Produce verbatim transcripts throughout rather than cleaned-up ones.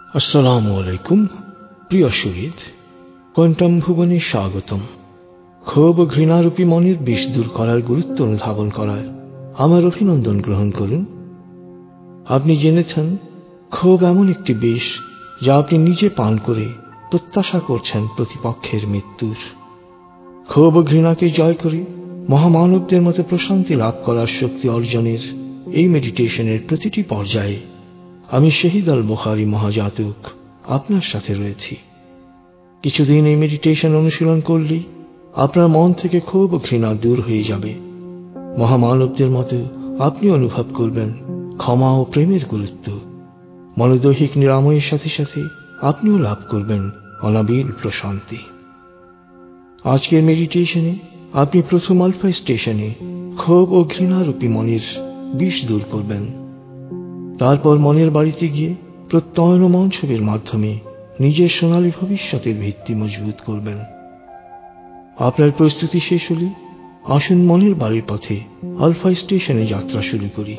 আসসালামু আলাইকুম প্রিয় শহীদ, কোয়ান্টাম ভুবনে স্বাগতম। ক্ষোভ ও ঘৃণারূপী মনের বিষ দূর করার গুরুত্ব অনুধাবন করায় আমার অভিনন্দন গ্রহণ করুন। আপনি জেনেছেন ক্ষোভ এমন একটি বিষ যা আপনি নিজে পান করে প্রত্যাশা করছেন প্রতিপক্ষের মৃত্যুর। ক্ষোভ ও ঘৃণাকে জয় করে মহামানবদের মতো প্রশান্তি লাভ করার শক্তি অর্জনের এই মেডিটেশনের প্রতিটি পর্যায়ে আমি শহীদ আল বুখারী মহাজাতক আপনার সাথে রয়েছি। কিছুদিন এই মেডিটেশন অনুশীলন করলেই আপনার মন থেকে ক্ষোভ ও ঘৃণা দূর হয়ে যাবে। মহামানবদের মতো আপনি অনুভব করবেন ক্ষমা ও প্রেমের গুরুত্ব। মনোদৈহিক নিরাময়ের সাথে সাথে আপনিও লাভ করবেন অনাবিল প্রশান্তি। আজকের মেডিটেশনে আপনি প্রথম আলফা স্টেশনে ক্ষোভ ও ঘৃণারূপী মনের বিষ দূর করবেন। তারপর মনের বাড়িতে গিয়ে প্রত্যয়ন ও মঞ্চবের মাধ্যমে নিজের সোনালী ভবিষ্যতের ভিত্তি মজবুত করবেন। আপনার প্রস্তুতি শেষ হলে আসুন মনের বাড়ির পথে আলফা স্টেশনে যাত্রা শুরু করি।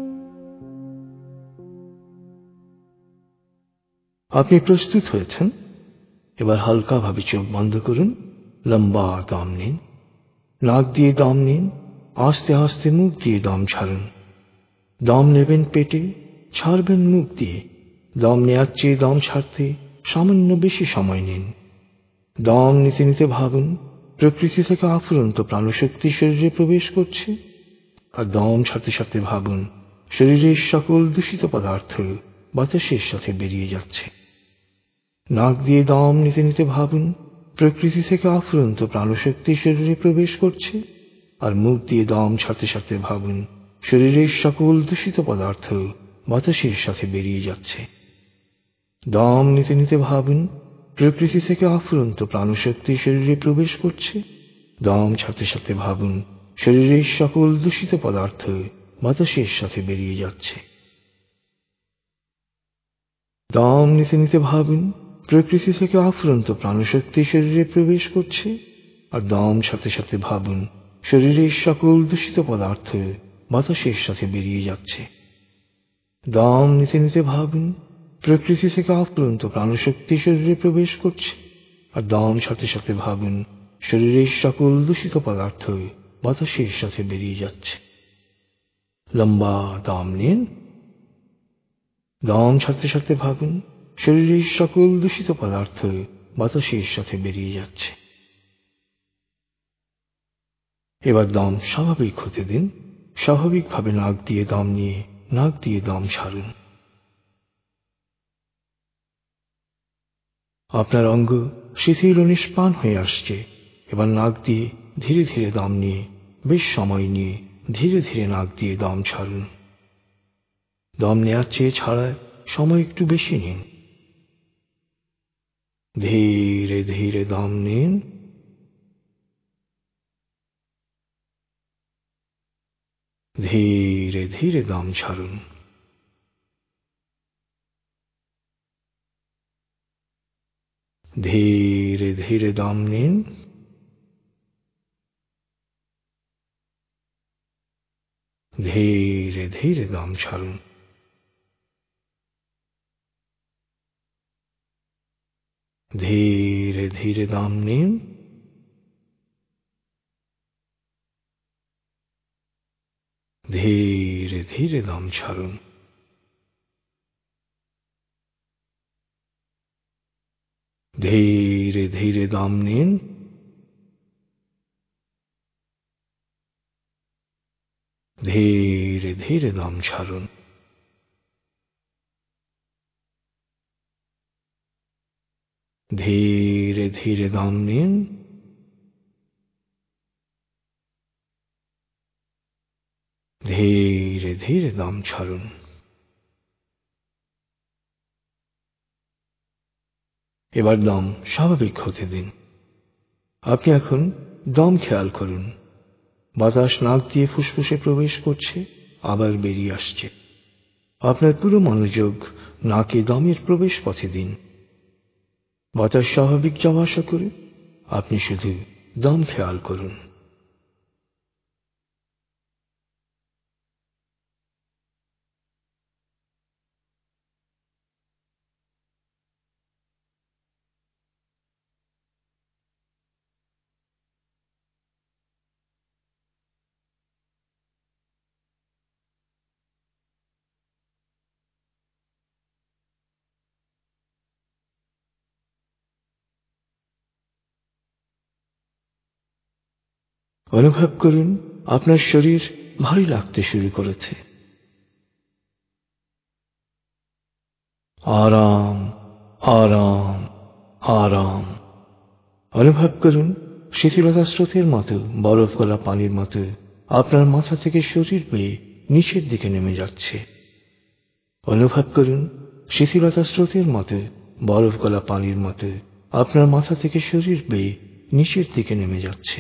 আপনি প্রস্তুত হয়েছেন? এবার হালকাভাবে চোখ বন্ধ করুন, লম্বা দম নিন। নাক দিয়ে দম নিন, আস্তে আস্তে মুখ দিয়ে দম ছাড়ুন। দম নেবেন পেটে, ছাড়বেন মুখ দিয়ে। দম নেওয়ার চেয়ে দম ছাড়তে সামান্য বেশি সময় নিন। দম নিতে নিতে ভাবুন প্রকৃতি থেকে আফুরন্ত প্রাণশক্তি শরীরে প্রবেশ করছে, আর দম ছাড়তে ছাড়তে ভাবুন শরীরের সকল দূষিত পদার্থ বাতাসের সাথে বেরিয়ে যাচ্ছে। নাক দিয়ে দম নিতে নিতে ভাবুন প্রকৃতি থেকে আফুরন্ত প্রাণশক্তি শরীরে প্রবেশ করছে, আর মুখ দিয়ে দম ছাড়তে ছাড়তে ভাবুন শরীরের সকল দূষিত পদার্থ বাতাসের সাথে বেরিয়ে যাচ্ছে। দম নিতে নিতে ভাবুন প্রকৃতি থেকে আফুরন্ত প্রাণশক্তি শরীরে প্রবেশ করছে। দম ছাড়তে ছাড়তে ভাবুন শরীরের সকল দূষিত পদার্থ বাতাসের সাথে বেরিয়ে যাচ্ছে। দম নিতে নিতে ভাবুন প্রকৃতি থেকে আফুরন্ত প্রাণশক্তি শরীরে প্রবেশ করছে, আর দম ছাড়তে ছাড়তে ভাবুন শরীরের সকল দূষিত পদার্থ বাতাসের সাথে বেরিয়ে যাচ্ছে। দম নিতে নিতে ভাবুন প্রকৃতি থেকে আফুরন্ত প্রাণশক্তি শরীরে প্রবেশ করছে, আর দম ছাড়তে ছাড়তে ভাবুন শরীরের সকল দূষিত পদার্থ বাতাসের সাথে বেরিয়ে যাচ্ছে। লম্বা দম নিন। দম ছাড়তে ছাড়তে ভাবুন শরীরের সকল দূষিত পদার্থ বাতাসের সাথে বেরিয়ে যাচ্ছে। এবার দম স্বাভাবিক হতে দিন। স্বাভাবিকভাবে নাক দিয়ে দম নিয়ে নাক দিয়ে দম ছাড়ুন। আপনার অঙ্গ শিথিল ও নিষ্প্রাণ হয়ে আসছে। এবার নাক দিয়ে ধীরে ধীরে দম নিয়ে বেশ সময় নিয়ে ধীরে ধীরে নাক দিয়ে দম ছাড়ুন। দম নেওয়ার চেয়ে ছাড়ায় সময় একটু বেশি নিন। ধীরে ধীরে দম নিন। ধীরে ধীরে দম ছাড়ুন। ধীরে ধীরে দম নিন। ধীরে ধীরে দম ছাড়ুন। ধীরে ধীরে দম নিন। ধীরে ধীরে দম ছাড়ুন। ধীরে ধীরে দম নিন। ধীরে ধীরে দম ছাড়ুন। ধীরে ধীরে দম নিন। ধীরে ধীরে দম ছাড়ুন। এবার দম স্বাভাবিক হতে দিন। আপনি এখন দম খেয়াল করুন। বাতাস নাক দিয়ে ফুসফুসে প্রবেশ করছে, আবার বেরিয়ে আসছে। আপনার পুরো মনোযোগ নাকে দমের প্রবেশ পথে দিন। বাতাস স্বাভাবিক যাওয়া আসা করে আপনি শুধু দম খেয়াল করুন। অনুভব করুন আপনার শরীর ভারী লাগতে শুরু করেছে। আরাম, আরাম, আরাম। অনুভব করুন শিথিলতা স্রোতের মতো, বরফ গলা পানির মতো আপনার মাথা থেকে শরীর বেয়ে নিচের দিকে নেমে যাচ্ছে। অনুভব করুন শিথিলতা স্রোতের মতো, বরফ গলা পানির মতো আপনার মাথা থেকে শরীর বেয়ে নিচের দিকে নেমে যাচ্ছে।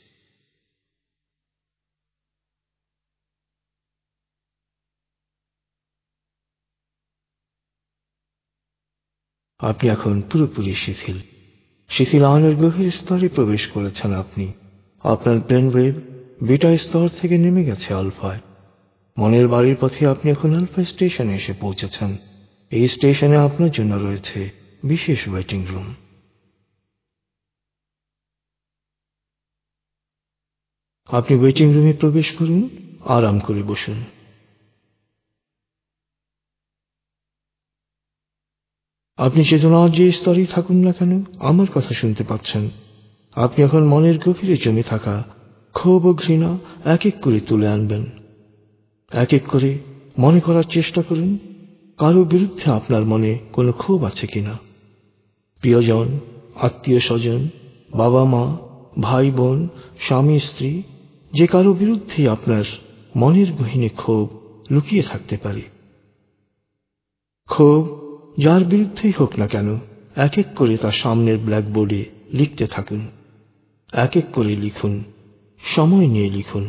আপনি এখন পুরোপুরি শিথিল। শিথিল আয়নের গভীর স্তরে প্রবেশ করেছেন আপনি। আপনার ব্রেন ওয়েভ বিটা স্তর থেকে নেমে গেছে আলফায়। মনের বাড়ির পথে আপনি এখন আলফা স্টেশনে এসে পৌঁছেছেন। এই স্টেশনে আপনার জন্য রয়েছে বিশেষ ওয়েটিং রুম। আপনি ওয়েটিং রুমে প্রবেশ করুন, আরাম করে বসুন। আপনি চেতনার যে স্তরেই থাকুন না কেন, আমার কথা শুনতে পাচ্ছেন। আপনি এখন মনের গভীরে জমে থাকা ক্ষোভ ও ঘৃণা এক এক করে তুলে আনবেন। এক এক করে মনে করার চেষ্টা করুন কারো বিরুদ্ধে আপনার মনে কোনো ক্ষোভ আছে কিনা। প্রিয়জন, আত্মীয় স্বজন, বাবা মা, ভাই বোন, স্বামী স্ত্রী, যে কারো বিরুদ্ধে আপনার মনের গহীনে ক্ষোভ লুকিয়ে থাকতে পারে। ক্ষোভ যার বিরুদ্ধেই হোক না কেন, এক এক করে তার সামনের ব্ল্যাকবোর্ডে লিখতে থাকুন। এক এক করে লিখুন, সময় নিয়ে লিখুন।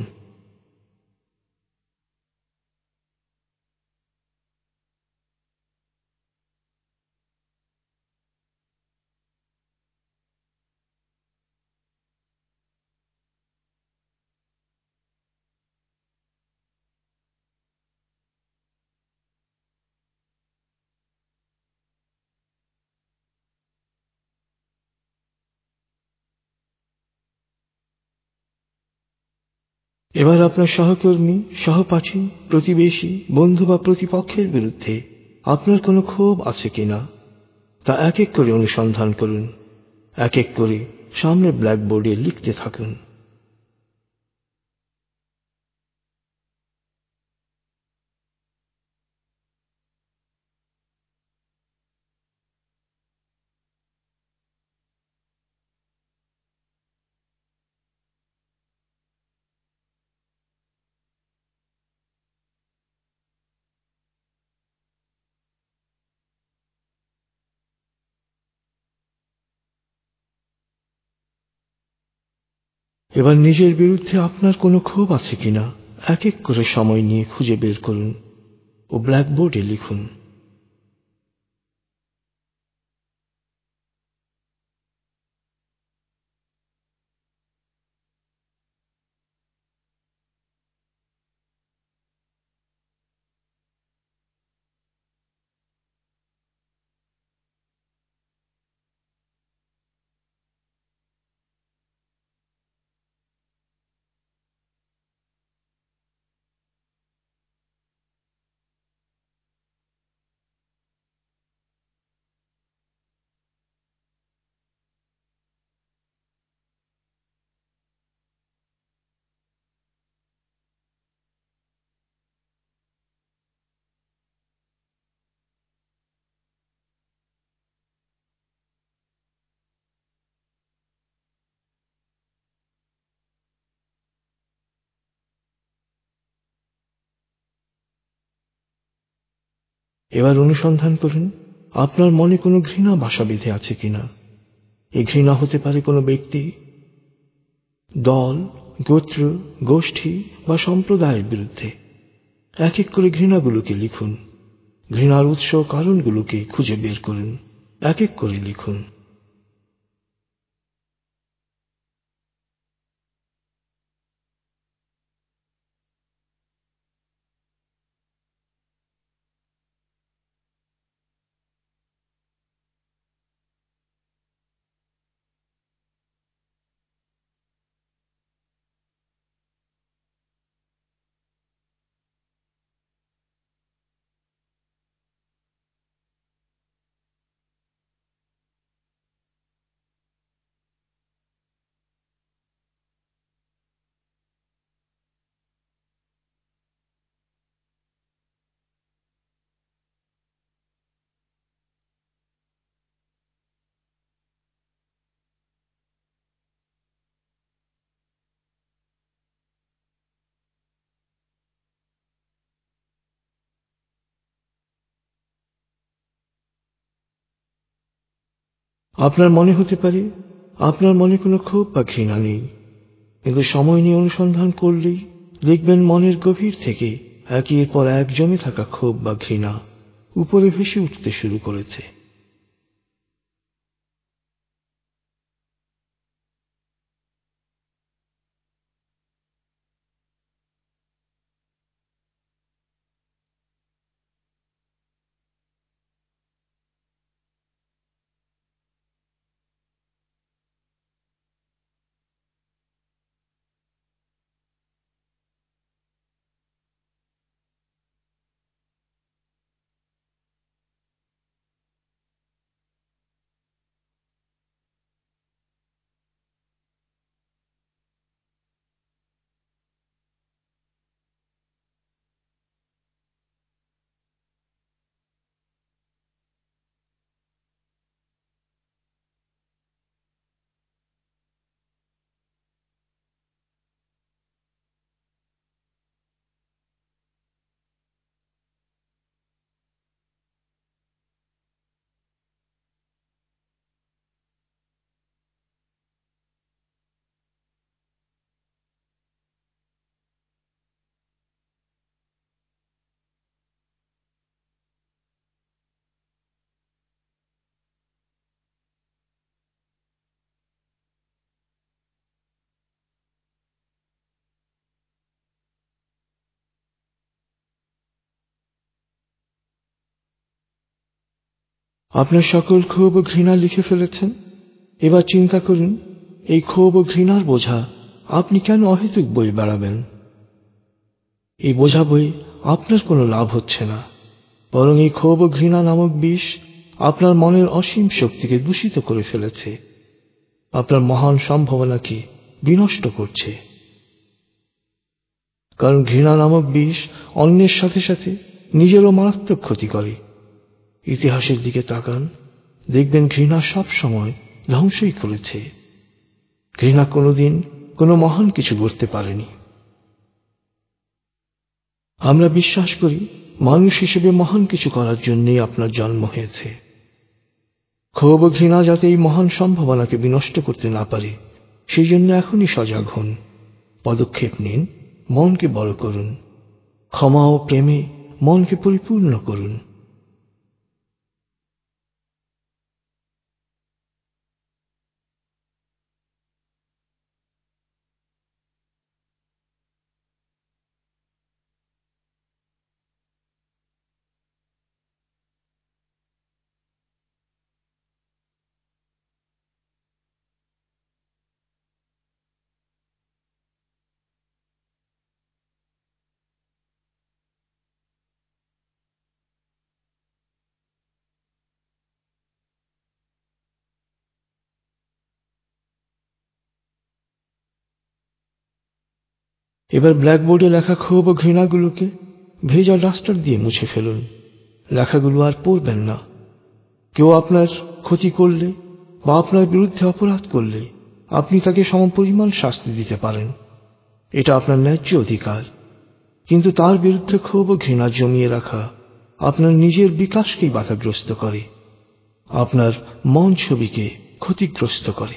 এবার আপনার সহকর্মী, সহপাঠী, প্রতিবেশী, বন্ধু বা প্রতিপক্ষের বিরুদ্ধে আপনার কোনো ক্ষোভ আছে কিনা তা এক এক করে অনুসন্ধান করুন। এক এক করে সামনের ব্ল্যাকবোর্ডে লিখতে থাকুন। এবার নিজের বিরুদ্ধে আপনার কোনো ক্ষোভ আছে কিনা এক এক করে সময় নিয়ে খুঁজে বের করুন ও ব্ল্যাকবোর্ডে লিখুন। এবার অনুসন্ধান করুন আপনার মনে কোনো ঘৃণা বাসা বেঁধে আছে কিনা। এই ঘৃণা হতে পারে কোনো ব্যক্তি, দল, গোত্র, গোষ্ঠী বা সম্প্রদায়ের বিরুদ্ধে। এক এক করে ঘৃণাগুলোকে লিখুন। ঘৃণার উৎস ও কারণগুলোকে খুঁজে বের করুন। এক এক করে লিখুন। আপনার মনে হতে পারে আপনার মনে কোনো ক্ষোভ বা ঘৃণা নেই, কিন্তু সময় নিয়ে অনুসন্ধান করলেই দেখবেন মনের গভীর থেকে একের পর এক জমে থাকা ক্ষোভ বা ঘৃণা উপরে ভেসে উঠতে শুরু করেছে। আপনার সকল ক্ষোভ ও ঘৃণা লিখে ফেলেছেন। এবার চিন্তা করুন, এই ক্ষোভ ও ঘৃণার বোঝা আপনি কেন অহেতুক বয়ে বেড়াবেন? এই বোঝা বয়ে আপনার কোনো লাভ হচ্ছে না, বরং এই ক্ষোভ ও ঘৃণা নামক বিষ আপনার মনের অসীম শক্তিকে দূষিত করে ফেলেছে, আপনার মহান সম্ভাবনাকে বিনষ্ট করছে। কারণ ঘৃণা নামক বিষ অন্যের সাথে সাথে নিজেরও মারাত্মক ক্ষতি করে। ইতিহাসের দিকে তাকান, দেখবেন ঘৃণা সব সময় ধ্বংসই করেছে। ঘৃণা কোনোদিন কোনো মহান কিছু করতে পারেনি। আমরা বিশ্বাস করি মানুষ হিসেবে মহান কিছু করার জন্যই আপনার জন্ম হয়েছে। ক্ষোভ ও ঘৃণা যাতে এই মহান সম্ভাবনাকে বিনষ্ট করতে না পারে, সেই জন্য এখনই সজাগ হন, পদক্ষেপ নিন, মনকে বড় করুন, ক্ষমা ও প্রেমে মনকে পরিপূর্ণ করুন। এবার ব্ল্যাকবোর্ডে লেখা ক্ষোভ ও ঘৃণাগুলোকে ভেজা ডাস্টার দিয়ে মুছে ফেলুন। লেখাগুলো আর পড়বেন না। কেউ আপনার ক্ষতি করলে বা আপনার বিরুদ্ধে অপরাধ করলে আপনি তাকে সমপরিমাণ শাস্তি দিতে পারেন, এটা আপনার ন্যায্য অধিকার। কিন্তু তার বিরুদ্ধে ক্ষোভ ও ঘৃণা জমিয়ে রাখা আপনার নিজের বিকাশকেই বাধাগ্রস্ত করে, আপনার মন ছবিকে ক্ষতিগ্রস্ত করে।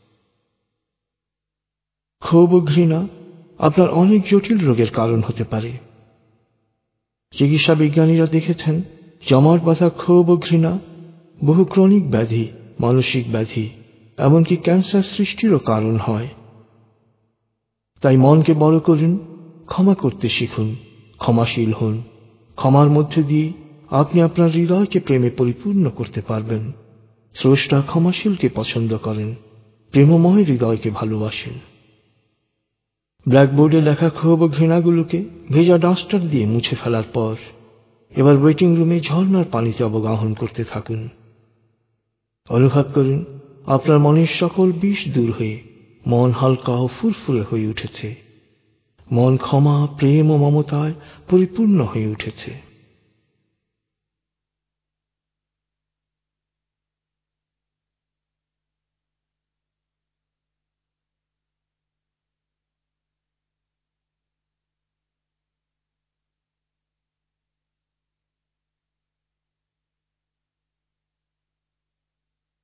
ক্ষোভ ও ঘৃণা আপনার অনেক জটিল রোগের কারণ হতে পারে। চিকিৎসা বিজ্ঞানীরা দেখেছেন, জমাট বাঁধা ক্ষোভ ও ঘৃণা বহু ক্রনিক ব্যাধি, মানসিক ব্যাধি, এমনকি ক্যান্সার সৃষ্টিরও কারণ হয়। তাই মনকে বড় করুন, ক্ষমা করতে শিখুন, ক্ষমাশীল হন। ক্ষমার মধ্যে দিয়ে আপনি আপনার হৃদয়কে প্রেমে পরিপূর্ণ করতে পারবেন। স্রষ্টা ক্ষমাশীলকে পছন্দ করেন, প্রেমময় হৃদয়কে ভালোবাসেন। ব্ল্যাকবোর্ডে লেখা ক্ষোভ ও ঘৃণাগুলোকে ভেজা ডাস্টার দিয়ে মুছে ফেলার পর এবার ওয়েটিং রুমে ঝর্ণার পানিতে অবগাহন করতে থাকুন। অনুভব করুন আপনার মনের সকল বিষ দূর হয়ে মন হালকা ও ফুরফুরে হয়ে উঠেছে। মন ক্ষমা, প্রেম ও মমতায় পরিপূর্ণ হয়ে উঠেছে।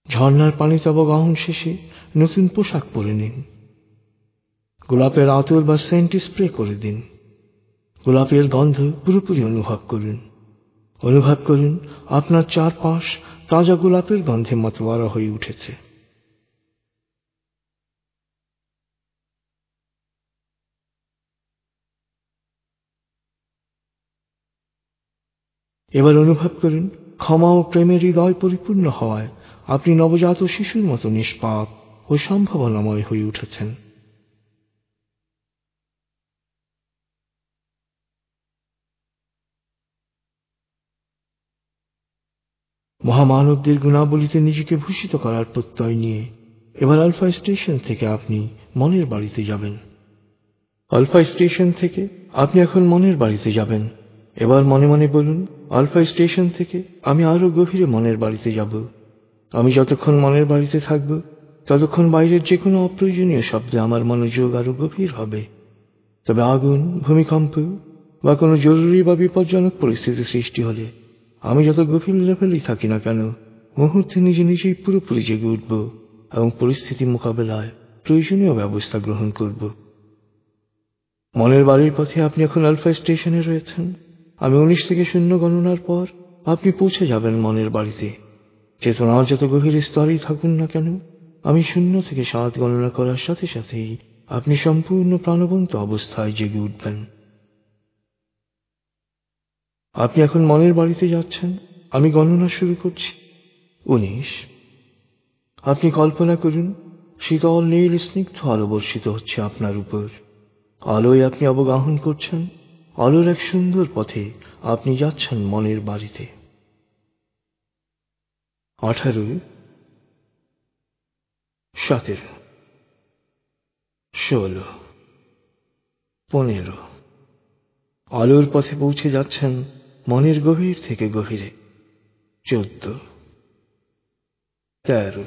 ঝর্ণার পানিতে অবগাহন শেষে নতুন পোশাক পরে নিন। গোলাপের আতর বা সেন্ট স্প্রে করে দিন। গোলাপের গন্ধ পুরোপুরি অনুভব করুন। অনুভব করুন আপনার চারপাশ তাজা গোলাপের গন্ধে মাতোয়ারা হয়ে উঠেছে। এবার অনুভব করুন ক্ষমা ও প্রেমের হৃদয় পরিপূর্ণ হওয়ায় আপনি নবজাত শিশুর মতো নিষ্পাপ ও সম্ভাবনাময় হয়ে উঠেছেন। মহামানবদের গুণাবলীতে নিজেকে ভূষিত করার প্রত্যয় নিয়ে এবার আলফা স্টেশন থেকে আপনি মনের বাড়িতে যাবেন। আলফা স্টেশন থেকে আপনি এখন মনের বাড়িতে যাবেন। এবার মনে মনে বলুন, আলফা স্টেশন থেকে আমি আরো গভীরে মনের বাড়িতে যাব। আমি যতক্ষণ মনের বাড়িতে থাকব ততক্ষণ বাইরের যে কোনো অপ্রয়োজনীয় শব্দে আমার মনোযোগ আরো গভীর হবে। তবে আগুন, ভূমিকম্প বা কোনো জরুরি বা বিপজ্জনক পরিস্থিতি সৃষ্টি হলে আমি যত গভীর লেভেলেই থাকি না কেন, মুহূর্তে নিজে নিজেই পুরোপুরি জেগে উঠব এবং পরিস্থিতি মোকাবেলায় প্রয়োজনীয় ব্যবস্থা গ্রহণ করব। মনের বাড়ির পথে আপনি এখন আলফা স্টেশনে রয়েছেন। আমি উনিশ থেকে শূন্য গণনার পর আপনি পৌঁছে যাবেন মনের বাড়িতে। চেতনার যত গভীর স্তরেই থাকুন না কেন, আমি শূন্য থেকে সাত গণনা করার সাথে সাথেই আপনি সম্পূর্ণ প্রাণবন্ত অবস্থায় জেগে উঠবেন। আপনি এখন মনের বাড়িতে যাচ্ছেন। আমি গণনা শুরু করছি। উনিশ। আপনি কল্পনা করুন শীতল নীল স্নিগ্ধ আলো বর্ষিত হচ্ছে আপনার উপর। আলোয় আপনি অবগাহন করছেন। আলোর এক সুন্দর পথে আপনি যাচ্ছেন মনের বাড়িতে। আঠারো, সতেরো, ষোলো, পনেরো। আলোর পথে পৌঁছে যাচ্ছেন মনের গভীর থেকে গভীরে। চোদ্দ, তেরো,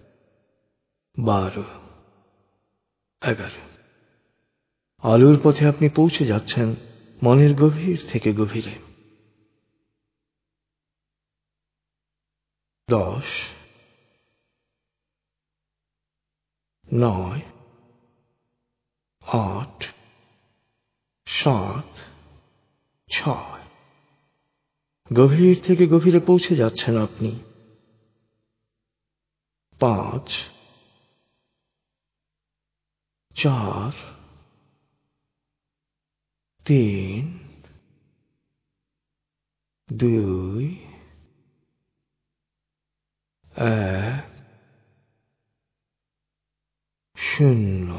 বারো, এগারো। আলোর পথে আপনি পৌঁছে যাচ্ছেন মনের গভীর থেকে গভীরে। দশ, নয়, আট, সাত, ছয়। গভীর থেকে গভীরে পৌঁছে যাচ্ছেন আপনি। পাঁচ, চার, তিন, দুই, এক, শূন্য।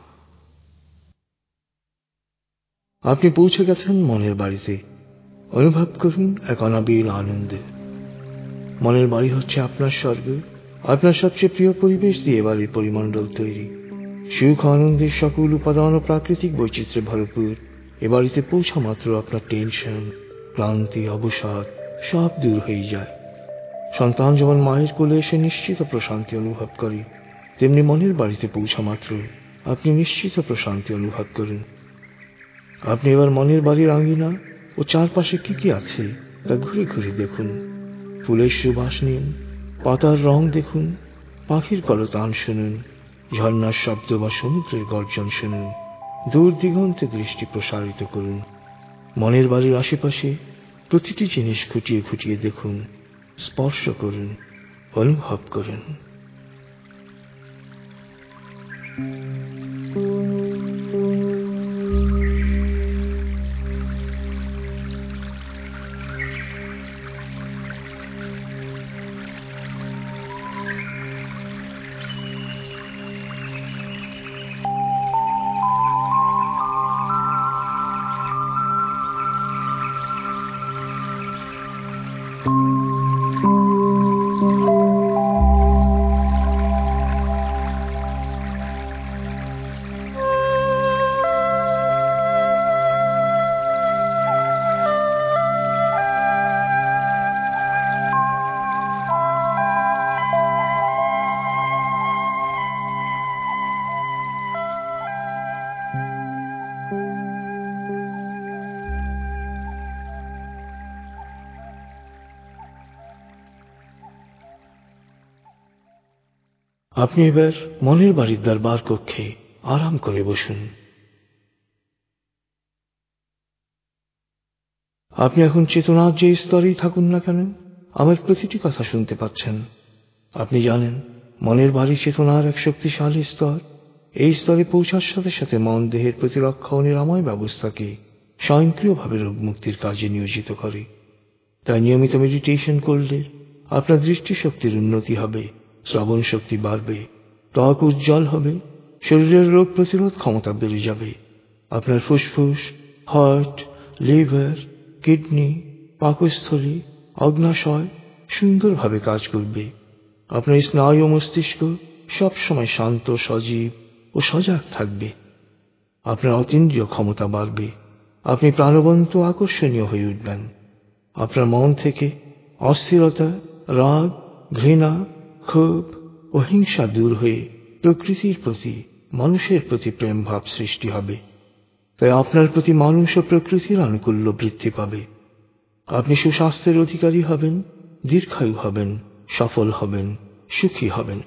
আপনি পৌঁছে গেছেন মনের বাড়িতে। অনুভব করুন এক অনাবিল আনন্দে। মনের বাড়ি হচ্ছে আপনার স্বর্গ। আপনার সবচেয়ে প্রিয় পরিবেশ দিয়ে বাড়ির পরিমণ্ডল তৈরি। সুখ আনন্দের সকল উপাদান ও প্রাকৃতিক বৈচিত্র্যে ভরপুর এ বাড়িতে পৌঁছা মাত্র আপনার টেনশন, ক্লান্তি, অবসাদ সব দূর হয়ে যায়। সন্তান যেমন মায়ের কোলে এসে নিশ্চিত প্রশান্তি অনুভব করে, তেমনি মনের বাড়িতে পৌঁছা মাত্র আপনি নিশ্চিত প্রশান্তি অনুভব করেন। আপনি এবার মনের বাড়ির আঙিনা ও চারপাশে কি কি আছে তা ঘুরে ঘুরে দেখুন। ফুলের সুবাস নিন, পাতার রং দেখুন, পাখির কলতান শুনুন, ঝর্ণার শব্দ বা সমুদ্রের গর্জন শুনুন। দূর দিগন্তে দৃষ্টি প্রসারিত করুন। মনের বাড়ির আশেপাশে প্রতিটি জিনিস খুঁটিয়ে খুঁটিয়ে দেখুন, স্পর্শ করুন, অনুভব করুন। আপনি এবার মনের বাড়ির দরবার কক্ষে আরাম করে বসুন। আপনি এখন চেতনার যে স্তরেই থাকুন না কেন, আমার প্রতিটি কথা শুনতে পাচ্ছেন। আপনি জানেন মনের বাড়ি চেতনার এক শক্তিশালী স্তর। এই স্তরে পৌঁছার সাথে সাথে মন দেহের প্রতিরক্ষা ও নিরাময় ব্যবস্থাকে স্বয়ংক্রিয়ভাবে রোগ মুক্তির কাজে নিয়োজিত করে। তাই নিয়মিত মেডিটেশন করলে আপনার দৃষ্টিশক্তির উন্নতি হবে, শ্রবণ শক্তি বাড়বে, ত্বক উজ্জ্বল হবে, শরীরের রোগ প্রতিরোধ ক্ষমতা বেড়ে যাবে। আপনার ফুসফুস, হার্ট, লিভার, কিডনি, পাকস্থলী, অগ্নাশয় সুন্দরভাবে কাজ করবে। আপনার স্নায়ু ও মস্তিষ্ক সবসময় শান্ত, সজীব ও সজাগ থাকবে। আপনার অতীন্দ্রিয় ক্ষমতা বাড়বে। আপনি প্রাণবন্ত, আকর্ষণীয় হয়ে উঠবেন। আপনার মন থেকে অস্থিরতা, রাগ, ঘৃণা, ক্ষোভ ও হিংসা দূর হয়ে প্রকৃতির প্রতি, মানুষের প্রতি প্রেম ভাব সৃষ্টি হবে। তাই আপনার প্রতি মানুষ ও প্রকৃতির আনুকূল্য বৃদ্ধি পাবে। আপনি সুস্বাস্থ্যের অধিকারী হবেন, দীর্ঘায়ু হবেন, সফল হবেন, সুখী হবেন।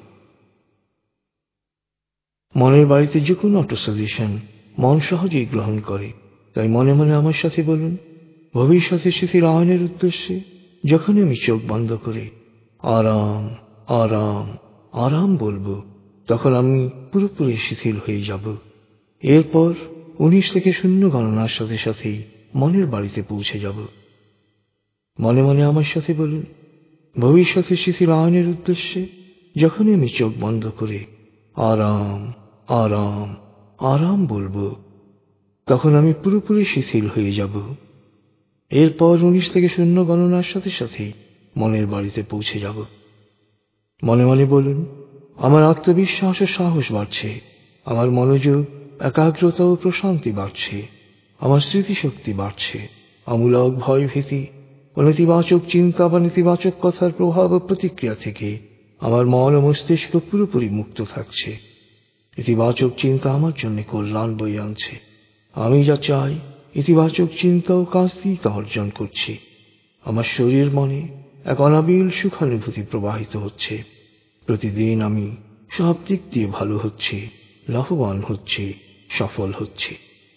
মনের বাড়িতে যে কোনো অটো সাজেশন মন সহজেই গ্রহণ করে। তাই মনে মনে আমার সাথে বলুন, ভবিষ্যতে শিথিল আয়নের উদ্দেশ্যে যখনই আমি চোখ বন্ধ করে আরাম আরাম আরাম বলবো, তখন আমি পুরোপুরি শিথিল হয়ে যাব। এরপর উনিশ থেকে শূন্য গণনার সাথে সাথেই মনের বাড়িতে পৌঁছে যাব। মনে মনে আমার সাথে বলুন, ভবিষ্যতে শিথিল আয়নের উদ্দেশ্যে যখনই আমি চোখ বন্ধ করে আরাম আরাম আরাম বলবো, তখন আমি পুরোপুরি শিথিল হয়ে যাব। এরপর উনিশ থেকে শূন্য গণনার সাথে সাথে মনের বাড়িতে পৌঁছে যাব। মনে মনে বলুন, আমার আত্মবিশ্বাস ও সাহস বাড়ছে, আমার মনোযোগ, একাগ্রতা ও প্রশান্তি বাড়ছে, আমার স্মৃতিশক্তি বাড়ছে, অমূলক ভয় ভীতি ও নেতিবাচক চিন্তা বা নেতিবাচক কথার প্রভাব ও প্রতিক্রিয়া থেকে আমার মন ও মস্তিষ্ক পুরোপুরি মুক্ত থাকছে। ইতিবাচক চিন্তা আমার জন্য কল্যাণ বয়ে আনছে। আমি যা চাই ইতিবাচক চিন্তা ও কাজ দিয়ে তা অর্জন করছি। আমার শরীর মনে এক অনাবিল সুখানুভূতি প্রবাহিত হচ্ছে। প্রতিদিন আমি সব দিক দিয়ে ভালো হচ্ছি, লাভবান হচ্ছি, সফল হচ্ছি।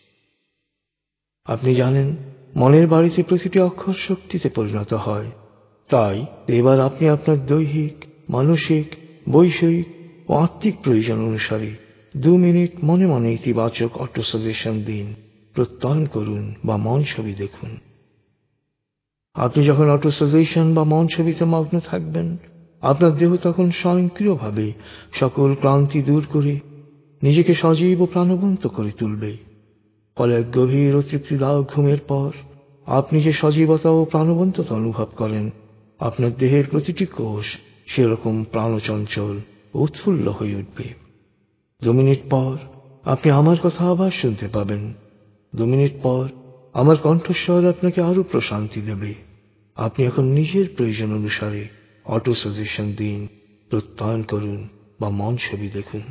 আপনি জানেন মনের বাড়িতে প্রতিটি অক্ষর শক্তিতে পরিণত হয়। তাই এবার আপনি আপনার দৈহিক, মানসিক, বৈষয়িক ও আত্মিক প্রয়োজন অনুসারে দু মিনিট মনে মনে ইতিবাচক অটো সাজেশন দিন, প্রত্যয়ন করুন বা মন ছবি দেখুন। আপনি যখন অটো সাজেশন বা মন ছবিতে মগ্ন থাকবেন, আপনার দেহ তখন স্বয়ংক্রিয়ভাবে সকল ক্লান্তি দূর করে নিজেকে সজীব ও প্রাণবন্ত করে তুলবে। ফলে এক গভীর ও তৃপ্তিদায়ক ঘুমের পর আপনি যে সজীবতা ও প্রাণবন্ততা অনুভব করেন, আপনার দেহের প্রতিটি কোষ সেরকম প্রাণচঞ্চল ও উৎফুল্ল হয়ে উঠবে। দু মিনিট পর আপনি আমার কথা আবার শুনতে পাবেন। দু মিনিট পর আমার কণ্ঠস্বর আপনাকে আরো প্রশান্তি দেবে। আপনি এখন নিজের প্রয়োজন অনুসারে অটো সাজেশন দিন, প্রত্যয়ন করুন বা মন ছবি দেখুন।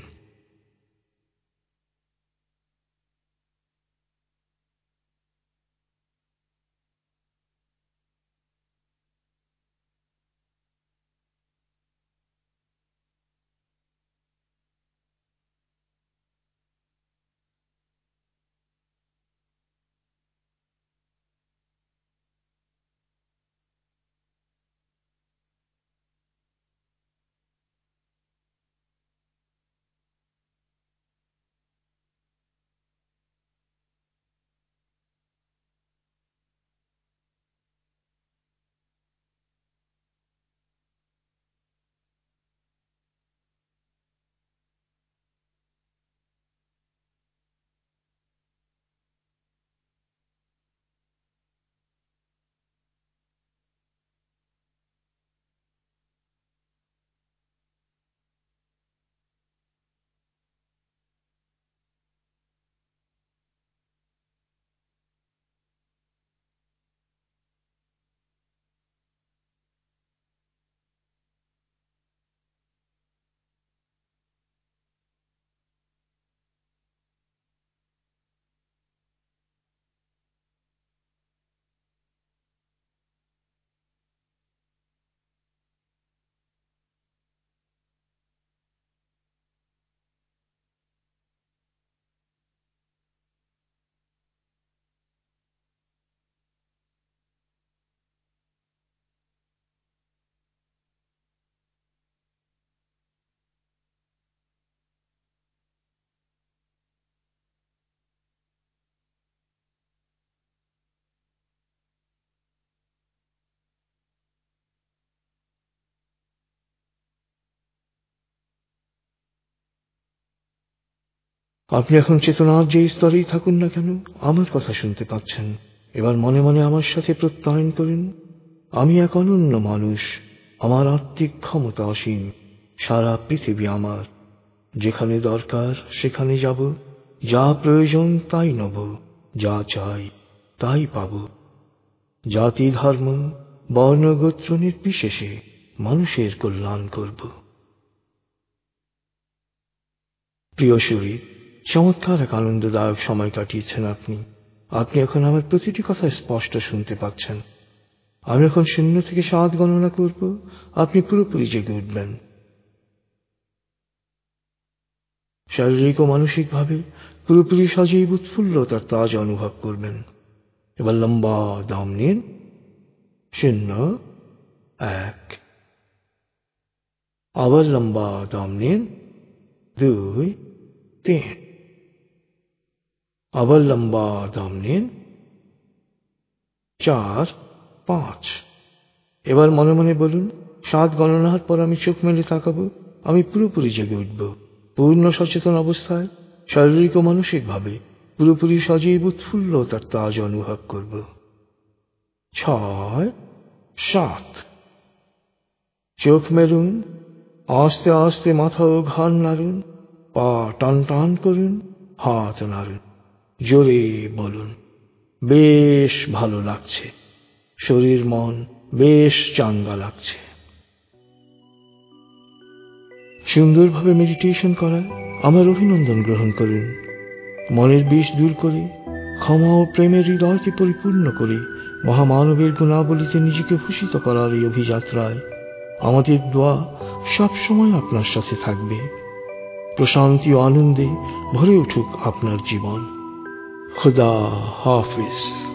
আপনি এখন চেতনার যে স্তরেই থাকুন না কেন, আমার কথা শুনতে পাচ্ছেন। এবার মনে মনে আমার সাথে প্রত্যয়ন করুন, আমি এক অনন্য মানুষ, আমার আত্মিক ক্ষমতা অসীম, সারা পৃথিবী আমার, যেখানে দরকার সেখানে যাব, যা প্রয়োজন তাই নেব, যা চাই তাই পাব। জাতি ধর্ম বর্ণ গোত্র নির্বিশেষে মানুষের কল্যাণ করব। প্রিয় শরীর, চমৎকার এক আনন্দদায়ক সময় কাটিয়েছেন আপনি। আপনি এখন আমার প্রতিটি কথা স্পষ্ট শুনতে পাচ্ছেন। আমি এখন শূন্য থেকে সাত গণনা করব, আপনি পুরোপুরি জেগে উঠবেন। শারীরিক ও মানসিকভাবে পুরোপুরি সজীব উৎফুল্লতার তাজ অনুভব করবেন। এবার লম্বা দম নিন। শূন্য, এক। আবার লম্বা দম নিন। দুই, তিন। আবার লম্বা দম নিন। চার, পাঁচ। এবার মনে মনে বলুন, সাত গণনার পর আমি চোখ মেলে তাকাবো, আমি পুরোপুরি জেগে উঠব, পূর্ণ সচেতন অবস্থায় শারীরিক ও মানসিকভাবে পুরোপুরি সজীব উৎফুল্লতার তাজ অনুভব করব। ছয়, সাত। চোখ মেলুন, আস্তে আস্তে মাথা ও ঘাড় নাড়ুন, পা টান টান করুন, হাত নাড়ুন, জোরে বলুন, বেশ ভালো লাগছে, শরীর মন বেশ চাঙ্গা লাগছে। সুন্দরভাবে মেডিটেশন করায় আমার অভিনন্দন গ্রহণ করুন। মনের বিষ দূর করে ক্ষমা ও প্রেমের হৃদয়কে পরিপূর্ণ করে মহামানবের গুণাবলীতে নিজেকে ভূষিত করার এই অভিযাত্রায় আমাদের দোয়া সবসময় আপনার সাথে থাকবে। প্রশান্তি ও আনন্দে ভরে উঠুক আপনার জীবন। খুদা হাফিজ।